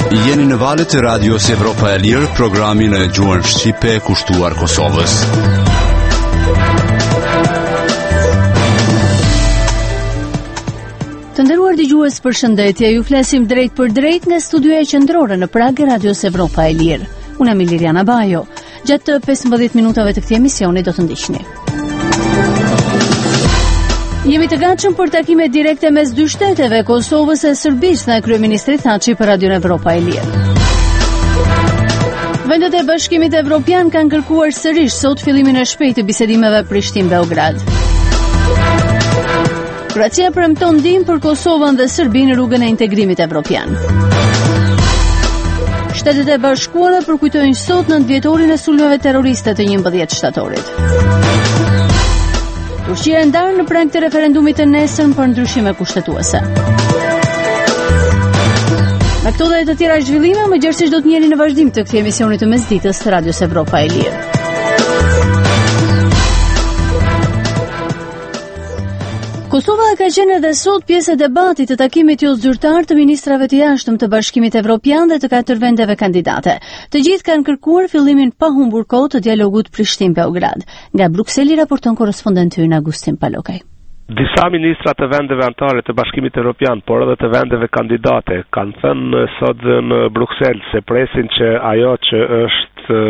Jeni në valët e Radios Evropa e Lirë, programin e gjuhën shqipe kushtuar Kosovës. Të nderuar dëgjues, përshëndetje. Ju flasim drejt për drejt nga studioja qendrore në Prag e Radios Evropa e Lirë. Unë jam Liliana Bajo. Gjatë 15 minutave të këtij emisioni do të ndiqni. Jemi të gatshëm për takime direkte mes dy shteteve, Kosovës e Serbisë, tha kryeministri Thaçi për Radion Evropa e Lirë. Vendet e Bashkimit Evropian kanë kërkuar sërish sot fillimin e shpejtë të bisedimeve Prishtinë-Beograd. Kroacia premton ndihmë për Kosovën dhe Serbinë në rrugën e integrimit evropian. Shtetet e Bashkuara përkujtojnë sot 9 vjetorin e sulmeve terroriste të 11 shtatorit. Turqia e ndarë në prag të referendumit të nesërm për ndryshime kushtetuese. Me këto dhe të tjera zhvillime, më gjerësisht do të njeni në vazhdim të këtij emisioni të mesditës të Radios Evropa e Lirë. Kosova ka qenë edhe sot pjesë e debatit të takimit jo zyrtar të ministrave të jashtëm të Bashkimit Evropian dhe të 4 vendeve kandidate. Të gjithë kanë kërkuar fillimin pa humbur kohë të dialogut Prishtinë-Beograd. Nga Brukseli raporton korrespondenti ynë Agustin Palokaj. Disa ministra të vendeve anëtare të Bashkimit Evropian, por edhe të vendeve kandidate, kanë thënë sot në Bruksel se presin që ajo që është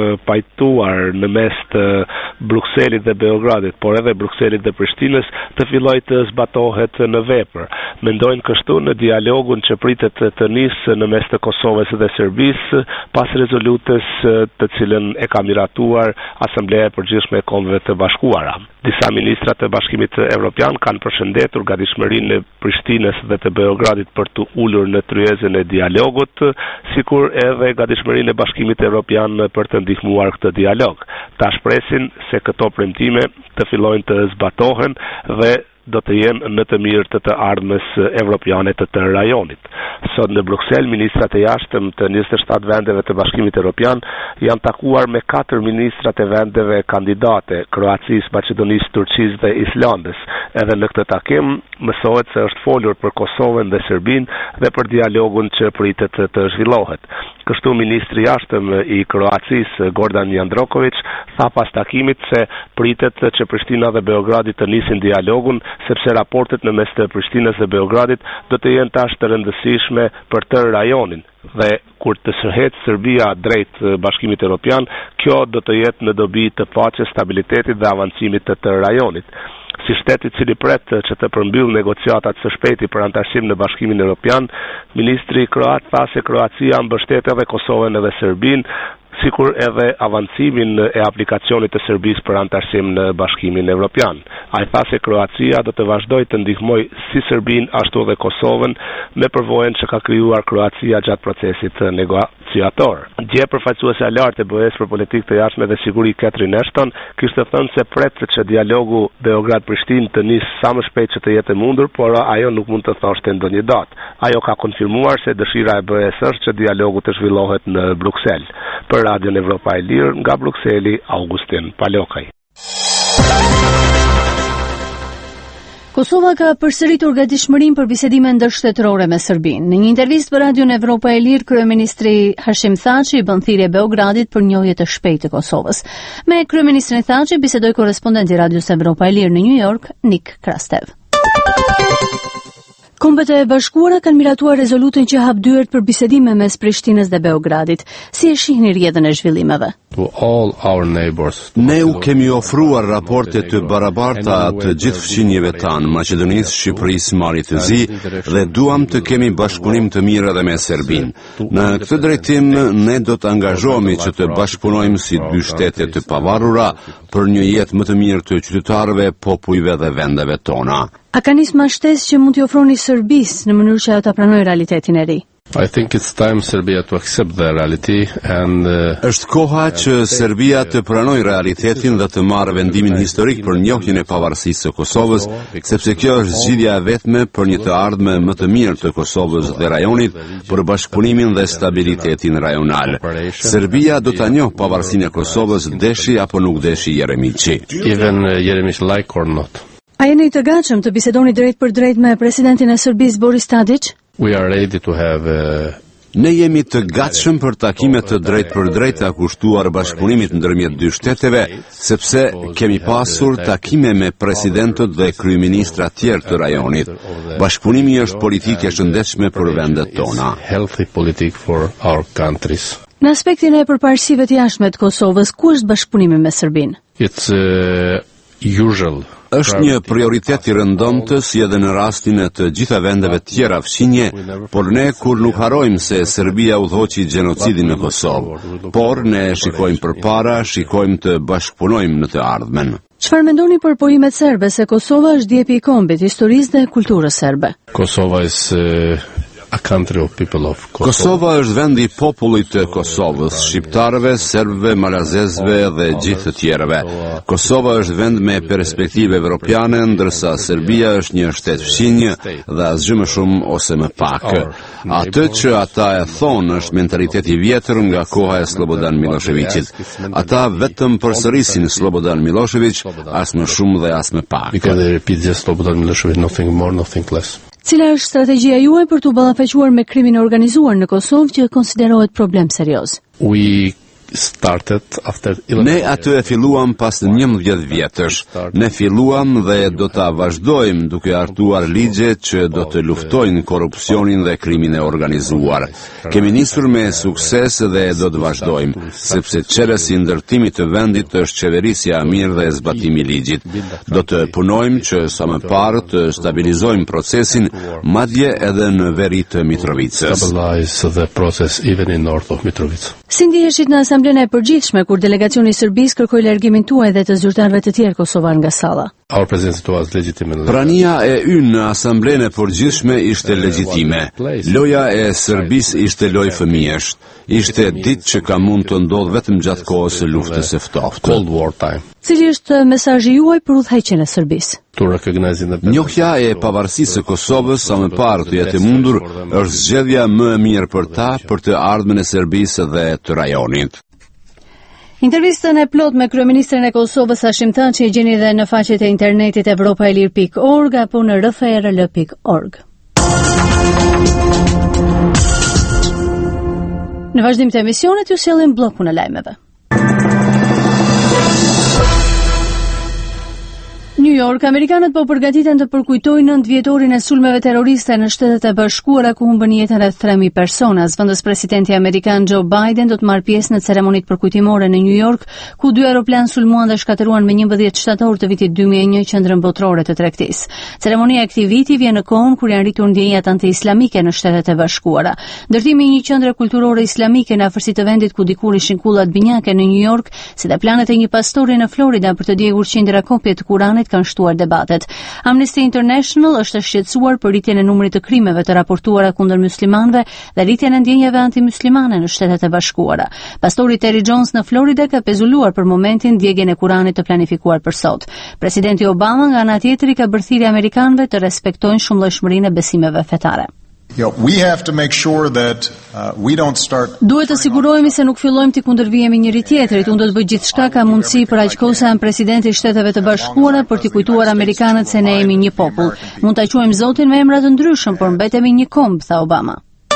pajtuar në mes të Brukselit dhe Beogradit, por edhe Brukselit dhe Prishtinës, të fillojë të zbatohet në vepër. Mendojnë kështu në dialogun që pritet të nisë në mes të Kosovës dhe Serbisë pas rezolutës të cilën e ka miratuar Asambleja e Përgjithshme e Kombeve të Bashkuara. Disa ministra të Bashkimit Evropian kanë përshëndetur gatishmërinë e Prishtinës dhe të Beogradit për të ulur në tryezën e dialogut, sikur edhe gatishmërinë e Bashkimit Evropian për të ndihmuar këtë dialog. Ta shpresin se këto premtime të fillojnë të zbatohen dhe do të jenë në të mirë të ardhmes evropiane të rajonit. Sot në Bruksel, ministrat e jashtëm të 27 vendeve të Bashkimit Evropian janë takuar me 4 ministrat e vendeve kandidate, Kroacisë, Maqedonisë, Turqisë dhe Islandës. Edhe në këtë takim mësohet se është folur për Kosovën dhe Serbinë dhe për dialogun që pritet të zhvillohet. Kështu ministri i jashtëm i Kroacisë, Gordan Jandroković, tha pas takimit se pritet që Prishtina dhe Beogradi të nisin dialogun, sepse raportet në mes të Prishtinës dhe Beogradit do të jenë tash të rëndësishme për të rajonin. Dhe kur të sërhet Serbia drejt Bashkimit Evropian, kjo do të jetë në dobi të paqes, stabilitetit dhe avancimit të rajonit. Si shtet i cili pret që të përmbyll negociatat së shpejti për antarësim në Bashkimin Evropian, ministri kroat tha se Kroacia mbështet edhe Kosovën edhe Serbinë, sikur edhe avancimin e aplikacionit të Serbisë për antarësim në Bashkimin Evropian. Ai tha se Kroacia do të vazhdojë të ndihmojë si Serbinë ashtu edhe Kosovën me përvojën që ka krijuar Kroacia gjatë procesit negociator. Dje përfaqësuese e lartë e BE-s për politikë të jashtme dhe siguri Catherine Ashton kishte thënë se pret që dialogu Beograd-Prishtinë të nisë sa më shpejt që të jetë e mundur, por ajo nuk mund të thoshte ndonjë datë. Ajo ka konfirmuar se dëshira e BE-s është që dialogu të zhvillohet në Bruksel. Për Radion Evropa e Lirë, nga Brukseli, Augustin Palokaj. Kosova ka përsëritur gatishmërinë për bisedime ndërshtetërore me Serbinë. Në një intervistë për Radion Evropa e Lirë, kryeministri Hashim Thaçi bën thirrje Beogradit për njohje të shpejtë të Kosovës. Me kryeministrin Thaçi bisedoi korrespondenti i Radios Evropa e Lirë në New York, Nik Krastev. Kombet e Bashkuara kanë miratuar rezolutën që hap dyert për bisedime mes Prishtinës dhe Beogradit. Si e shihni rrjedhën e zhvillimeve? Ne u kemi ofruar raporte të barabarta të gjithë fqinjeve tanë, Maqedonisë, Shqipërisë, Marit të Zi, dhe duam të kemi bashkëpunim të mirë edhe me Serbinë. Në këtë drejtim, ne do të angazhohemi që të bashkëpunojmë si dy shtete të pavarura për një jetë më të mirë të qytetarëve, popujve dhe vendeve tona. A ka nisë mashtesë që mund t'i ofroni Serbisë në mënyrë që ajo ta pranojë realitetin e ri? I think it's time Serbia to accept the reality and Është koha që Serbia të pranojë realitetin dhe të marrë vendimin historik për njohjen e pavarësisë së Kosovës, sepse kjo është zgjidhja e vetme për një të ardhme më të mirë të Kosovës dhe rajonit, për bashkëpunimin dhe stabilitetin rajonal. Serbia do ta njohë pavarësinë e Kosovës, deshi apo nuk deshi Jeremiçi. Even Jeremić like or not. A jeni të gatshëm të bisedoni drejt për drejt me presidentin e Serbisë Boris Tadić? We are ready to have Ne jemi të gatshëm për takime të drejt për drejta kushtuar bashkëpunimit ndërmjet dy shteteve, sepse kemi pasur takime me presidentët dhe kryeministra tjerë të rajonit. Bashkëpunimi është politikë e shëndetshme për vendet tona. Në aspektin e përparësive të jashtme të Kosovës, ku është bashkëpunimi me Serbinë? Është një prioritet i rëndomtë si edhe në rastin e të gjitha vendeve tjera fqinje, por ne kur nuk harojmë se Serbia udhëhoqi gjenocidin në Kosovë, por ne shikojmë përpara, shikojmë të bashkëpunojmë në të ardhmen. Çfarë mendoni për pojimet serbe se Kosova është djepi i kombit, historisë dhe kulturës serbe? Kosova është vendi i popullit të Kosovës, shqiptarëve, serbëve, malazezëve dhe gjithë të tjerëve. Kosova është vend me perspektive evropiane, ndërsa Serbia është një shtet fqinjë dhe asgjë më shumë ose më pak. Atë që ata e thonë është mentaliteti i vjetër nga koha e Slobodan Miloševićit. Ata vetëm përsërisin Slobodan Milošević, as më shumë dhe as më pak. Cila është strategjia juaj për t'u ballafaquar me krimin e organizuar në Kosovë që konsiderohet problem serioz? Ne atë e filluam pas 11 vjetësh. Ne filluam dhe do ta vazhdojmë duke hartuar ligje që do të luftojnë korrupsionin dhe krimin e organizuar. Kemi nisur me sukses dhe do të vazhdojmë, sepse çelësi i ndërtimit të vendit është qeverisja e mirë dhe zbatimi i ligjit. Do të punojmë që sa më parë të stabilizojmë procesin, madje edhe në veri të Mitrovicës. Si ndiheshit në Asamblenë e Përgjithshme kur delegacioni i Serbisë kërkoi largimin tuaj dhe të zyrtarëve të tjerë kosovar nga salla? Prania e ynë në Asamblenë e Përgjithshme ishte legjitime. Loja e Serbisë ishte lojë fëmijësh. Ishte ditë që ka mund të ndodhë vetëm gjatë kohës së luftës së ftohtë. Cili është mesazhi juaj për udhëheqjen e Serbisë? Njohja e pavarësisë së Kosovës sa më parë të jetë mundur është zgjedhja më e mirë për ta, për të ardhmen e Serbisë dhe të rajonit. Intervistën e plot me kryeministrin e Kosovës Hashim Thaçi e gjeni edhe në faqet e internetit evropaelir.org apo në rfrl.org. Në vazhdim të emisionit ju sjellim bllokun e lajmeve. New York, amerikanët po përgatiten të përkujtojnë 9 vjetorin e sulmeve terroriste në Shtetet e Bashkuara ku humbën jetën rreth 3000 persona. Zëvendës presidenti amerikan Joe Biden do të marrë pjesë në ceremonitë përkujtimore në New York, ku 2 aeroplan sulmuan dhe shkatëruan më 11 shtator të vitit 2001 qendrën botërore të tregtisë. Ceremonia e këtij viti vjen në kohën kur janë rritur ndjenjat anti-islamike në Shtetet e Bashkuara. Ndërtimi i një qendre kulturore islamike në afërsi të vendit ku dikur ishin kullat binjake në New York, si dhe planet e një pastori në Florida për të djegur qindra kopje të Kuranit kanë shtuar debatet. Amnesty International është shqetësuar për rritjen e numrit të krimeve të raportuara kundër muslimanëve dhe rritjen e ndjenjave antimuslimane në Shtetet e Bashkuara. Pastori Terry Jones në Florida ka pezuluar për momentin djegjen e Kuranit të planifikuar për sot. Presidenti Obama nga ana tjetër ka bërë thirrje amerikanëve të respektojnë shumëllojshmërinë e besimeve fetare. Duhet të sigurohemi se nuk fillojmë të kundërvijemi njëri tjetrit. Unë do të bëj gjithçka ka mundësi për aq kohë sa jam presidenti i Shteteve të Bashkuara për t'i kujtuar amerikanët se ne jemi një popull. Mund ta quajmë Zotin me emra të ndryshëm, por mbetemi një komb, tha Obama.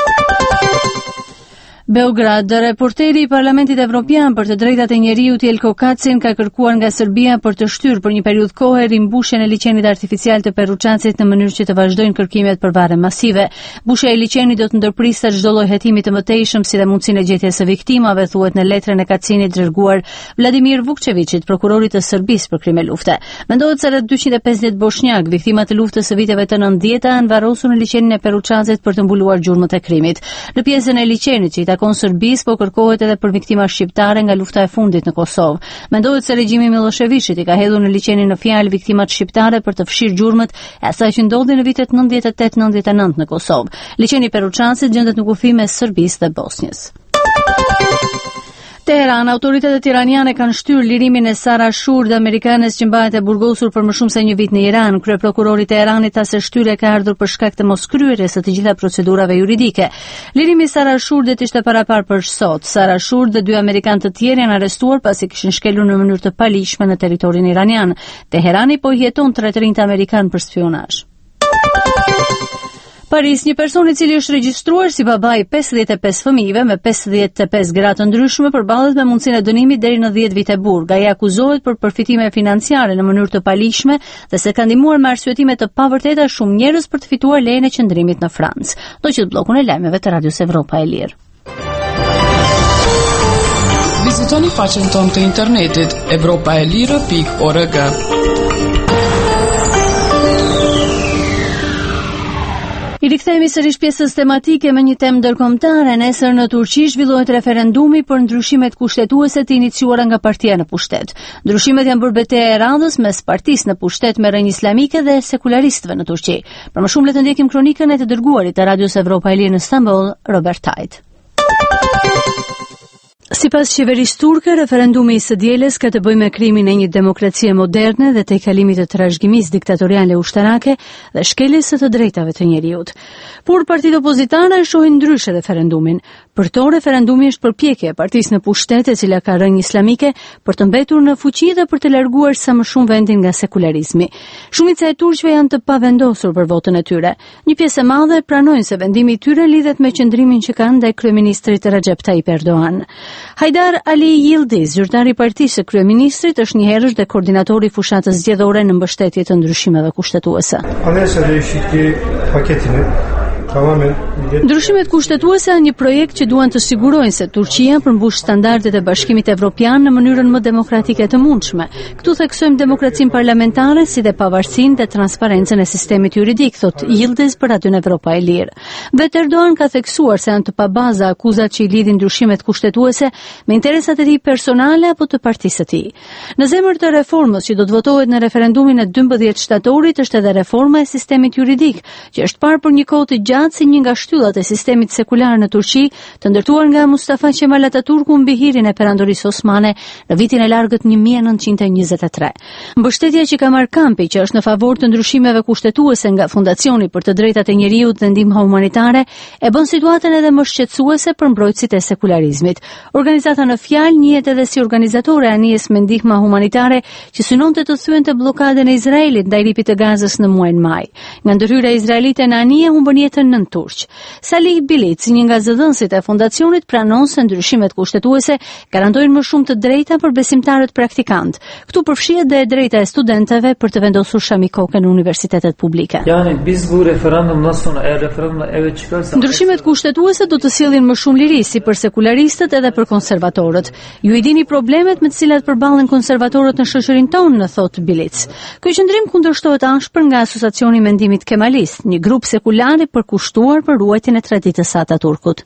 Beograd, reporteri i Parlamentit Evropian për të drejtat e njeriut Jelko Kacin ka kërkuar nga Serbia për të shtyrë për një periudhë kohe rimbushjen e liçenit artificial të Peruçacit në mënyrë që të vazhdojnë kërkimet për varre masive. Mbushja e liçenit do të ndërpriste çdo lloj hetimi të mëtejshëm si dhe mundësinë e gjetjes së viktimave, thuhet në letrën e Kacinit dërguar Vladimir Vukčevićit, prokurorit të Serbisë për krime lufte. Mendohet se rreth 250 bosnjak, viktima të luftës së viteve të 90-ta, janë varrosur në liçenin e Peruçacit për të mbuluar gjurmët e krimit. Në pjesën e liçenit që takon Serbisë, po kërkohet edhe për viktima shqiptare nga lufta e fundit në Kosovë. Mendohet se regjimi Miloševićit i ka hedhur në liçenin në fjalë viktimat shqiptare për të fshirë gjurmët e asaj që ndodhi në vitet 98-99 në Kosovë. Liçeni Peruçacit gjendet në kufi mes Serbisë dhe Bosnjës. Teheran, autoritetet iraniane kanë shtyrë lirimin e Sara Shurd, amerikanes që mbahet e burgosur për më shumë se një vit në Iran. Kryeprokurori i Teheranit tha se shtyria ka ardhur për shkak të moskryerjes së të gjitha procedurave juridike. Lirimi i Sara Shurdit ishte parapar për sot. Sara Shurd dhe 2 amerikanë të tjerë janë arrestuar pasi kishin shkelur në mënyrë të paligjshme në territorin iranian. Teherani po i heton tretërinjtë amerikan për spionazh. Paris, një person i cili është regjistruar si baba i 55 fëmijëve me 55 gra të ndryshme përballet me mundësinë e dënimit deri në 10 vite burg. Ai akuzohet për përfitime financiare në mënyrë të paligjshme dhe se ka ndihmuar me arsyetime të pavërteta shumë njerëz për të fituar lejen e qëndrimit në Francë. Do qytet bllokun e lajmeve të Radios Evropa e Lirë. Vizitoni faqen tonë të internetit evropaelire.org. I rikthehemi sërish pjesës tematike me një temë ndërkombëtare. Nesër në Turqi zhvillohet referendumi për ndryshimet kushtetuese të iniciuara nga partia në pushtet. Ndryshimet janë bërë betejë e radhës mes partisë në pushtet me rrënjë islamike dhe sekularistëve në Turqi. Për më shumë le të ndjekim kronikën e të dërguarit të Radios Evropa e Lirë në Stamboll, Robert Tajt. Sipas qeverisë turke, referendumi i së dielës ka të bëjë me krimin e një demokracie moderne dhe tejkalimit të trashëgimisë diktatoriale ushtarake dhe shkeljes së të drejtave të njerëzit. Por partitë opozitare e shohin ndryshe referendumin. Për to, referendumi është përpjekje e partisë në pushtet e cila ka rrënjë islamike për të mbetur në fuqi dhe për të larguar sa më shumë vendin nga sekularizmi. Shumica e turqëve janë të pavendosur për votën e tyre. Një pjesë e madhe pranojnë se vendimi i tyre lidhet me qëndrimin që kanë ndaj kryeministrit Recep Tayyip Erdogan. Hajdar Ali Yildiz, zyrtari i partisë së kryeministrit, është një herësh dhe koordinatori i fushatës zgjedhore në mbështetje të ndryshimeve kushtetuese. Ndryshimet kushtetuese janë një projekt që duan të sigurojnë se Turqia përmbush standardet e Bashkimit Evropian në mënyrën më demokratike të mundshme. Këtu theksojmë demokracinë parlamentare si dhe pavarësinë dhe transparencën e sistemit juridik, thot Yildiz për Radion Evropa e Lirë. Vetë Erdogan ka theksuar se janë të pabaza akuzat që i lidhin ndryshimet kushtetuese me interesat e tij personale apo të partisë së tij. Në zemër të reformës që do të votohet në referendumin e 12 shtatorit është edhe reforma e sistemit juridik, që është parë për një kohë të gjatë si një nga shtyllat e sistemit sekular në Turqi, të ndërtuar nga Mustafa Kemal Atatürku mbi hirin e perandorisë osmane në vitin e largët 1923. Mbështetja që ka marrë kampi, që është në favor të ndryshimeve kushtetuese nga Fundacioni për të Drejtat e Njerëzit dhe Ndihma Humanitare, e bën situatën edhe më shqetësuese për mbrojtësit e sekularizmit. Organizata në fjalë njihet edhe si organizatore e anijes me ndihma humanitare që synonte të thyente bllokadën e Izraelit ndaj ripit të Gazës në muajin maj. Nga ndërhyrja izraelite në anije humbën jetën 9 turq. Salih Bilic, një nga zëdhënësit e fondacionit, pranon se ndryshimet kushtetuese garantojnë më shumë të drejta për besimtarët praktikant. Këtu përfshihet dhe drejta e studentëve për të vendosur shamikoke në universitetet publike. Ndryshimet kushtetuese do të sjellin më shumë liri si për sekularistët edhe për konservatorët. Ju i dini problemet me të cilat përballen konservatorët në shoqërinë tonë, në thot Bilic. Ky qendrim kundërshtohet ashpër nga Asociacioni i Mendimit Kemalist, një grup sekular i përkushtuar për ruajtjen e traditës së Ataturkut.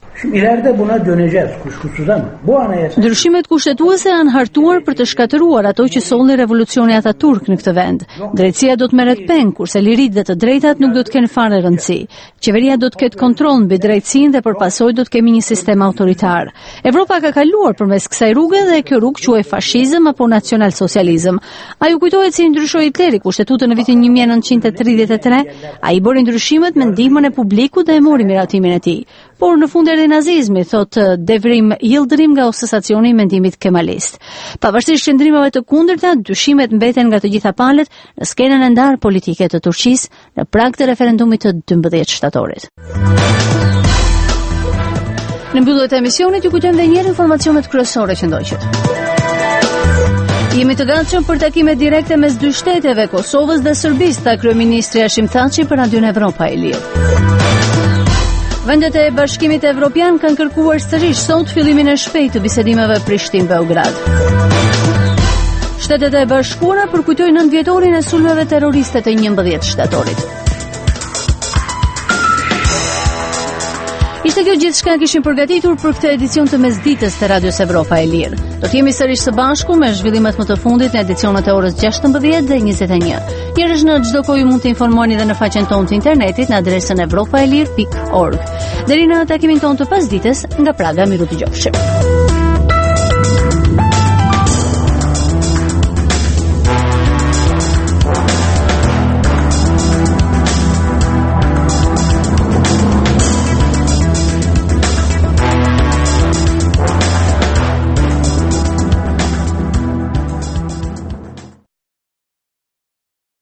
Ndryshimet kushtetuese janë hartuar për të shkatëruar ato që solli revolucioni Ataturk në këtë vend. Drejtësia do të merret peng, kurse liritë dhe të drejtat nuk do të kenë fare rëndësi. Qeveria do të ketë kontroll mbi drejtësinë dhe përpasoj do të kemi një sistem autoritar. Evropa ka kaluar përmes kësaj rruge dhe kjo rrugë quhej fashizëm apo nacionalsocializëm. Ai u kujtohet si ndryshoi Hitleri kushtetutën në vitin 1933, ai bëri ndryshimet me ndihmën e publikut dhe e mori miratimin e tij. Por në fund erdhi nazizmi, thot Devrim Yildirim nga Asociacioni i Mendimit Kemalist. Pavarësisht qëndrimeve të kundërta, dyshimet mbeten nga të gjitha palët në skenën e ndarë politike të Turqisë në prag të referendumit të 12 shtatorit. Në mbyllje të emisionit ju kujtojmë edhe një herë informacionet kryesore që ndoqët. Jemi të gatshëm për takime direkte mes dy shteteve, Kosovës dhe Serbisë, tha kryeministri Hashim Thaçi për Radion Evropa e Lirë. Vendet e Bashkimit Evropian kanë kërkuar sërish sot fillimin e shpejtë të bisedimeve Prishtinë-Beograd. Shtetet e Bashkuara përkujtojnë 9 vjetorin e sulmeve terroriste të 11 shtatorit. Ishte kjo gjithçka kishim përgatitur për këtë edicion të mesditës të Radios Evropa e Lirë. Do të jemi sërish së bashku me zhvillimet më të fundit në edicionet e orës 16 dhe 21. Njerëz në çdo kohë mund të informoheni edhe në faqen tonë të internetit në adresën evropaelir.org. Deri në takimin tonë të pasdites, nga Praga miru dëgjofshim.